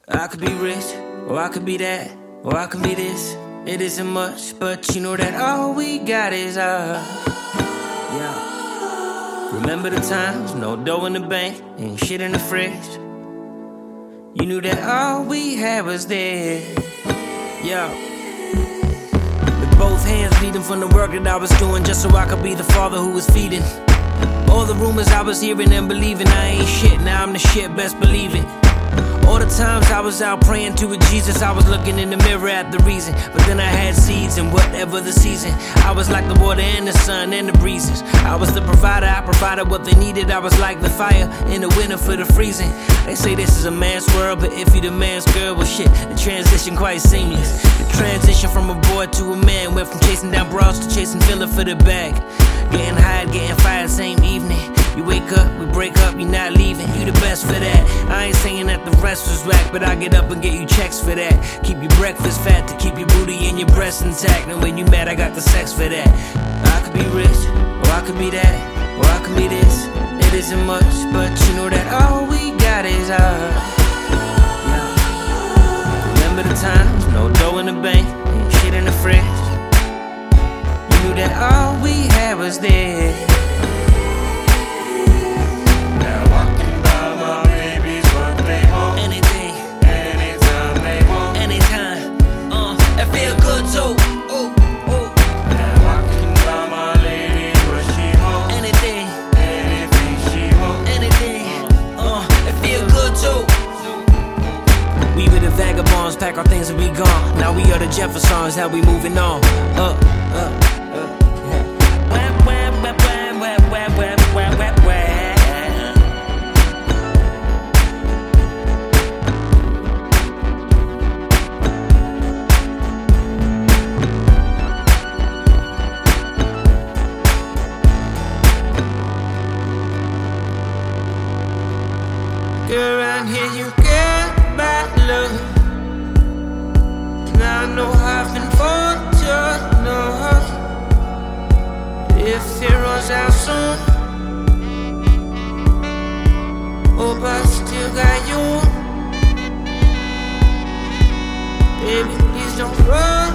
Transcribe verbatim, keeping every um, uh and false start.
I could be rich, or I could be that, or I could be this. It isn't much, but you know that all we got is us. Yeah. Remember the times, no dough in the bank, and shit in the fridge. You knew that all we had was there. Yeah. With both hands bleeding from the work that I was doing, just so I could be the father who was feeding. All the rumors I was hearing and believing, I ain't shit, now I'm the shit, best believe it. All the times I was out praying to a Jesus, I was looking in the mirror at the reason. But then I had seeds and whatever the season, I was like the water and the sun and the breezes. I was the provider, I provided what they needed. I was like the fire in the winter for the freezing. They say this is a man's world, but if you the man's girl, well shit, the transition quite seamless. The transition from a boy to a man went from chasing down bras to chasing filler for the bag. Getting hired, getting fired same evening. You wake up, we break up, you're not leaving. You the best for that. I ain't saying that the rest was whack, but I get up and get you checks for that. Keep your breakfast fat to keep your booty and your breasts intact. And when you mad, I got the sex for that. I could be rich, or I could be that, or I could be this. It isn't much, but you know that all we got is us. Yeah. Remember the times, no dough in the bank, and shit in the fridge. You knew that all we had was there. Vagabonds pack our things and we gone. Now we are the Jeffersons, how we moving on. Up, up, up. Wah, wah, wah, wah, wah, wah, wah, wah, wah. Girl, around here you get my love. Now I know I've been fortunate. If it runs out soon, hope I still got you. Baby, please don't run.